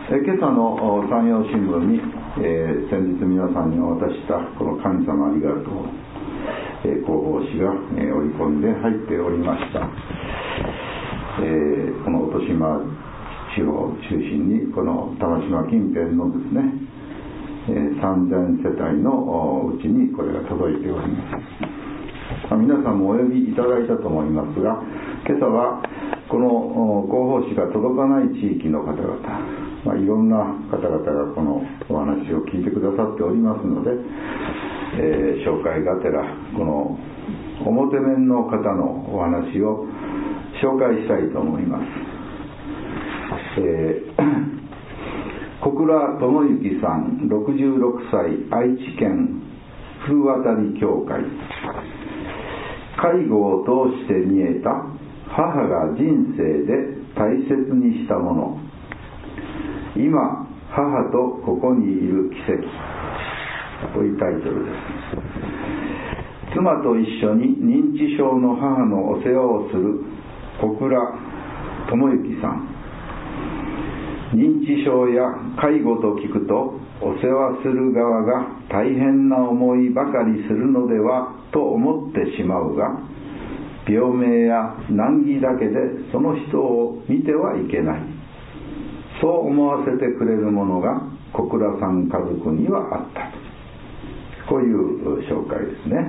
今朝の山陽新聞に、先日皆さんにお渡ししたこの神様ありがとう、広報誌が、織り込んで入っておりました。この音島地方を中心にこの玉島近辺のですね、3000世帯のうちにこれが届いております。皆さんもお呼びいただいたと思いますが、今朝はこの広報誌が届かない地域の方々、いろんな方々がこのお話を聞いてくださっておりますので、紹介がてらこの表面の方のお話を紹介したいと思います。小倉智之さん、66歳、愛知県古渡教会。介護を通して見えた母が人生で大切にしたもの。今母とここにいる奇跡というタイトルです。妻と一緒に認知症の母のお世話をする小倉智之さん。認知症や介護と聞くとお世話する側が大変な思いばかりするのではと思ってしまうが、病名や難儀だけでその人を見てはいけない、そう思わせてくれるものが小倉さん家族にはあった。こういう紹介ですね。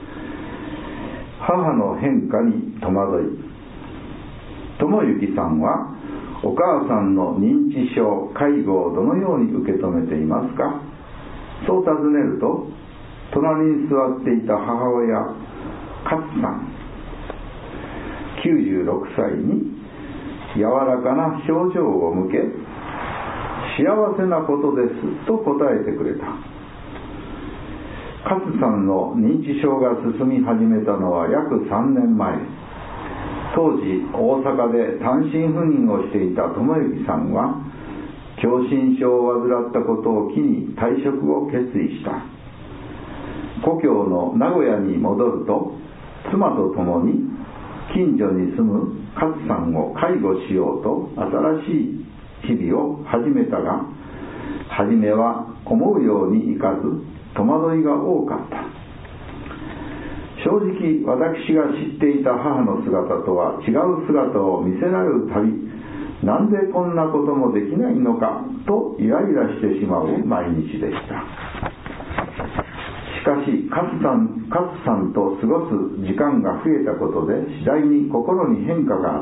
母の変化に戸惑い。智之さんはお母さんの認知症、介護をどのように受け止めていますか。そう尋ねると、隣に座っていた母親、勝さん、96歳に柔らかな表情を向け、幸せなことですと答えてくれた。勝さんの認知症が進み始めたのは約3年前。当時大阪で単身赴任をしていた智之さんは狭心症を患ったことを機に退職を決意した。故郷の名古屋に戻ると妻と共に近所に住む勝さんを介護しようと新しい日々を始めたが、初めは思うようにいかず戸惑いが多かった。正直私が知っていた母の姿とは違う姿を見せられるたび、なんでこんなこともできないのかとイライラしてしまう毎日でした。しかし勝さんと過ごす時間が増えたことで次第に心に変化があった。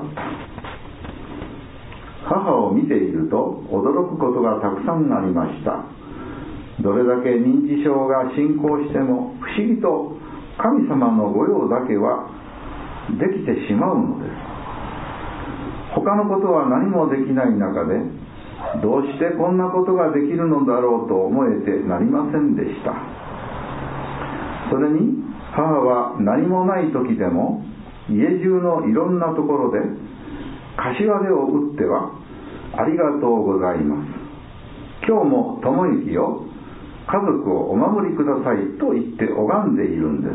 母を見ていると驚くことがたくさんありました。どれだけ認知症が進行しても不思議と神様の御用だけはできてしまうのです。他のことは何もできない中で、どうしてこんなことができるのだろうと思えてなりませんでした。それに母は何もない時でも家中のいろんなところで柏手を打っては、ありがとうございます、今日も智之よ、家族をお守りくださいと言って拝んでいるんです。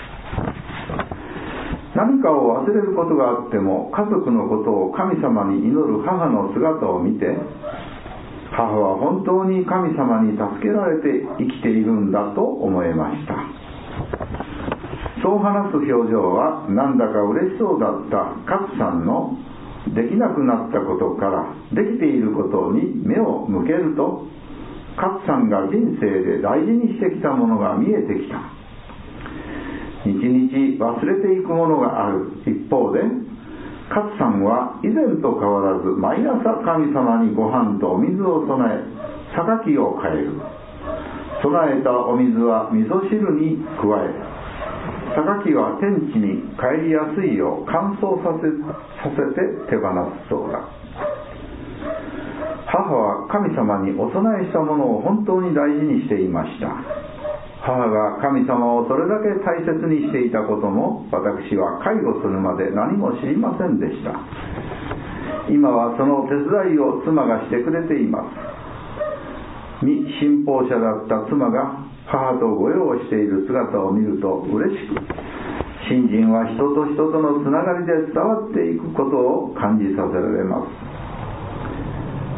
何かを忘れることがあっても家族のことを神様に祈る母の姿を見て、母は本当に神様に助けられて生きているんだと思えました。そう話す表情はなんだか嬉しそうだった勝さんのできなくなったことからできていることに目を向けると、勝さんが人生で大事にしてきたものが見えてきた。日々忘れていくものがある一方で、勝さんは以前と変わらず毎朝神様にご飯とお水を供え、榊を変える。供えたお水は味噌汁に加え、榊は天地に帰りやすいよう乾燥させて手放すそうだ。母は神様にお供えしたものを本当に大事にしていました。母が神様をそれだけ大切にしていたことも私は介護するまで何も知りませんでした。今はその手伝いを妻がしてくれています。未信奉者だった妻が母と御用をしている姿を見ると嬉しく、信心は人と人とのつながりで伝わっていくことを感じさせられます。私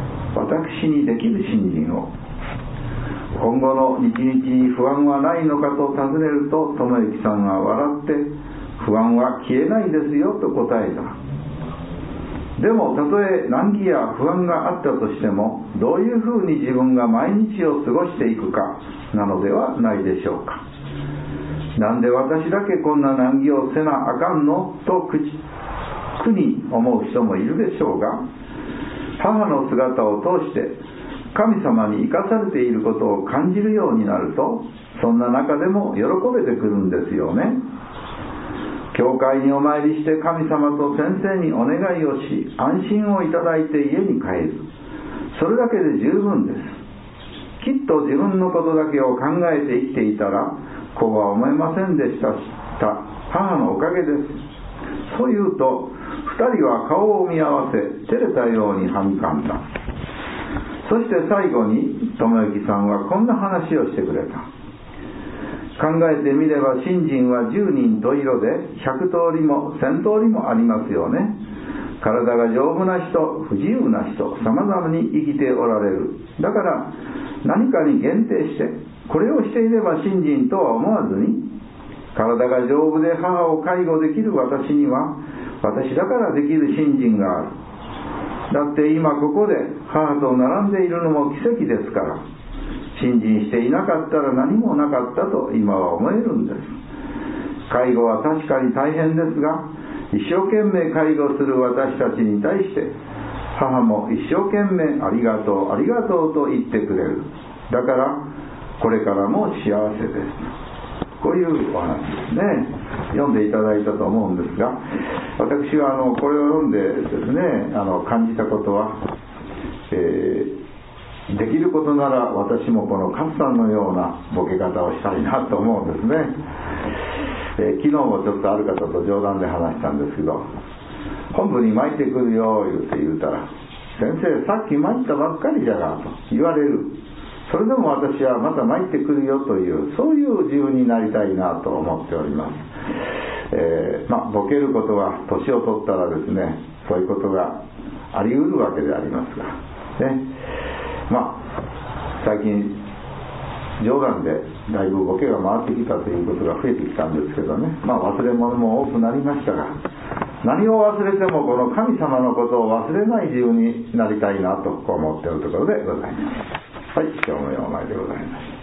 私にできる信心を。今後の日々に不安はないのかと尋ねると、智之さんは笑って、不安は消えないですよと答えた。でもたとえ難儀や不安があったとしても、どういうふうに自分が毎日を過ごしていくかなのではないでしょうか。なんで私だけこんな難儀をせなあかんのと苦に思う人もいるでしょうが、母の姿を通して神様に生かされていることを感じるようになると、そんな中でも喜べてくるんですよね。教会にお参りして神様と先生にお願いをし、安心をいただいて家に帰る。それだけで十分です。きっと自分のことだけを考えて生きていたら、こうは思えませんでした母のおかげです。そう言うと、二人は顔を見合わせ、照れたようにはにかんだ。そして最後に、智之さんはこんな話をしてくれた。考えてみれば信心は10人十色で100通りも1000通りもありますよね。体が丈夫な人、不自由な人、様々に生きておられる。だから何かに限定してこれをしていれば信心とは思わずに、体が丈夫で母を介護できる私には私だからできる信心がある。だって今ここで母と並んでいるのも奇跡ですから、信心していなかったら何もなかったと今は思えるんです。介護は確かに大変ですが、一生懸命介護する私たちに対して母も一生懸命ありがとうありがとうと言ってくれる。だからこれからも幸せです。こういうお話ですね。読んでいただいたと思うんですが、私はこれを読んでですね、感じたことは、できることなら私もこの勝さんのようなボケ方をしたいなと思うんですね。昨日もちょっとある方と冗談で話したんですけど、本部に参ってくるよ言うたら、先生さっき参ったばっかりじゃがと言われる。それでも私はまた参ってくるよという、そういう自分になりたいなと思っております。ボケることは年を取ったらですね、そういうことがあり得るわけでありますがね。最近冗談でだいぶボケが回ってきたということが増えてきたんですけどね、忘れ物も多くなりましたが、何を忘れてもこの神様のことを忘れない自分になりたいなと思っているところでございます。はい、今日の4枚でございます。